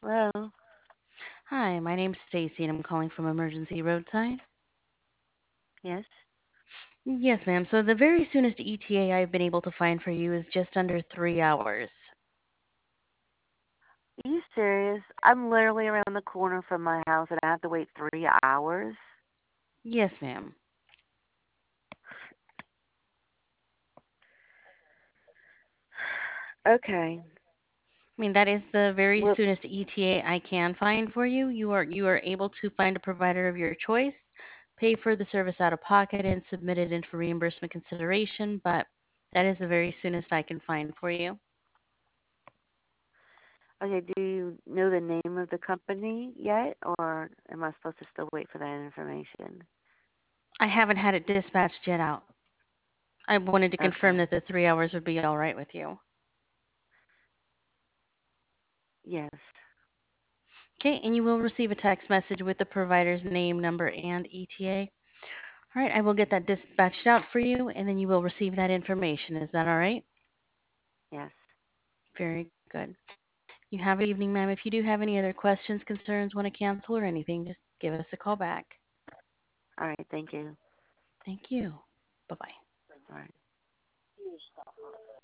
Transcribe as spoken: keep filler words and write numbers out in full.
Hello. Hi, my name's Stacy and I'm calling from Emergency Roadside. Yes. Yes, ma'am. So the very soonest E T A I've been able to find for you is just under three hours. Are you serious? I'm literally around the corner from my house and I have to wait three hours. Yes, ma'am. Okay. I mean that is the very Well, soonest E T A I can find for you. You are you are able to find a provider of your choice, pay for the service out of pocket, and submit it in for reimbursement consideration. But that is the very soonest I can find for you. okay. Do you know the name of the company yet, or am I supposed to still wait for that information? I haven't had it dispatched yet out. I wanted to confirm Okay. that the three hours would be all right with you. Yes. Okay, and you will receive a text message with the provider's name, number, and E T A. All right, I will get that dispatched out for you, and then you will receive that information. Is that all right? Yes. Very good. You have a good evening, ma'am. If you do have any other questions, concerns, want to cancel, or anything, just give us a call back. All right. Thank you. Thank you. Bye bye. All right.